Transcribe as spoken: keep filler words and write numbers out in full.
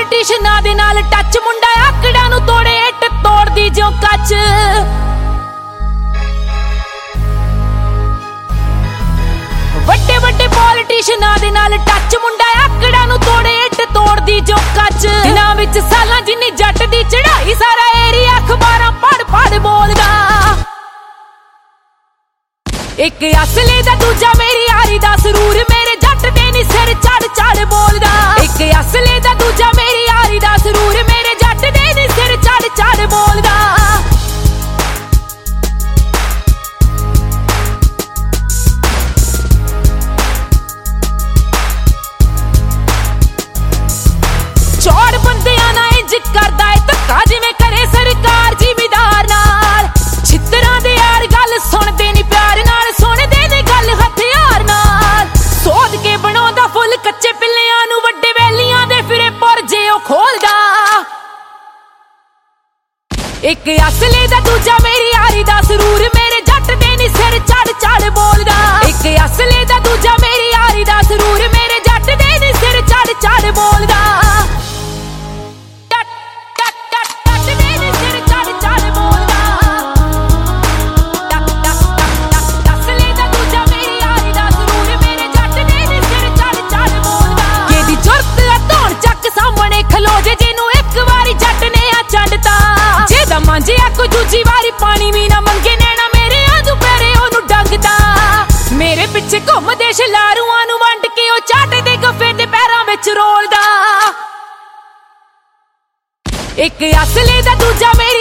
ਪੋਲੀਟੀਸ਼ਨਾਂ ਦੇ ਨਾਲ ਟੱਚ, ਮੁੰਡਾ ਆਕੜਾਂ ਨੂੰ ਤੋੜੇ ਇੱਟ ਤੋੜਦੀ ਜਿਉਂ ਕੱਚ। ਵੱਡੇ ਵੱਡੇ ਪੋਲੀਟੀਸ਼ਨਾਂ ਦੇ ਨਾਲ ਟੱਚ, ਮੁੰਡਾ ਆਕੜਾਂ ਨੂੰ ਤੋੜੇ ਇੱਟ ਤੋੜਦੀ ਜਿਉਂ ਕੱਚ। ਦਿਨਾਂ ਵਿੱਚ ਸਾਲਾਂ ਜਿੰਨੀ ਜੱਟ ਦੀ ਚੜਾਈ, ਸਾਰਾ ਏਰੀਆ ਅਖਬਾਰਾਂ ਪੜ ਪੜ ਬੋਲਦਾ। ਇੱਕ ਅਸਲੇ ਦਾ ਦੂਜਾ ਮੇਰੀ ਯਾਰੀ ਦਾ ਸਰੂਰ, ਮੇਰੇ ਜੱਟ ਦੇ ਨੀ ਸਿਰ ਚੜ ਚੜ ਬੋਲਦਾ। ਇੱਕ ਅਸਲੇ ਦਾ ਦੂਜਾ ਮੇਰੀ ਯਾਰੀ ਦਾ ਸਰੂਰ, ਮੇਰੇ ਜੱਟ ਦੇ ਨੀ ਸਿਰ ਚੜ ਚੜ ਬੋਲਦਾ। ਚੌੜ ਬੰਦਿਆਂ ਨਾਲ ਇੰਜ ਕਰਦਾ ਏ ਧੱਕਾ, ਜਿਵੇਂ ਕਰੇ ਸਰਕਾਰ ਜ਼ਿਮੀਦਾਰ ਨਾਲ। ਛਿੱਤਰਾਂ ਦੇ ਯਾਰ ਗੱਲ ਸੁਣਦੇ ਨੀ ਪਿਆਰ ਨਾਲ, ਸੁਣਦੇ ਨੇ ਗੱਲ ਹਥਿਆਰ ਨਾਲ। ਸੋਧ ਕੇ ਬਣਾਉਂਦਾ ਫੁੱਲ ਕੱਚੇ ਪਿੱਲਿਆਂ ਨੂੰ, ਵੱਡੇ ਵੈਲੀਆਂ ਦੇ ਫਿਰੇ ਪੁਰਜੇ ਉਹ ਖੋਲਦਾ। ਇੱਕ ਅਸਲੇ ਦਾ ਦੂਜਾ ਮੇਰੀ ਯਾਰੀ ਦਾ ਸਰੂਰ, ਮੇਰੇ ਜੱਟ ਦੇ ਨੀ ਸਿਰ ਚੜ ਚੜ ਬੋਲਦਾ। ਇੱਕ ਅਸਲੇ ਦਾ ਦੂਜਾ ਮੇਰੀ ਯਾਰੀ ਦਾ ਸਰੂਰ, ਮੇਰੇ ਜੱਟ ਦੇ ਨੀ ਸਿਰ ਚੜ ਚੜ ਬੋਲਦਾ। ਖਲੋ ਜੇ ਜਿਹਨੂੰ ਇੱਕ ਵਾਰੀ ਜੱਟ ਨੇ ਆ ਚੰਡਤਾ, ਜਿਹਦਾ ਮਾਂਜਿਆ ਕੋਈ ਦੂਜੀ ਵਾਰੀ ਪਾਣੀ ਵੀ ਨਾ ਮੰਗੇ, ਨੈਣਾ ਮੇਰੇ ਆ ਦੁਪਹਿਰੇ ਉਹਨੂੰ ਡੰਗਦਾ। ਮੇਰੇ ਪਿੱਛੇ ਘੁੰਮਦੇ ਸ਼ਲਾਰੂਆਂ ਨੂੰ ਵੰਡ ਕੇ ਉਹ ਚਾਟੇ ਦੇ ਗੱਫੇ ਦੇ ਪੈਰਾਂ ਵਿੱਚ ਰੋਲਦਾ। ਇੱਕ ਅਸਲੇ ਦਾ ਦੂਜਾ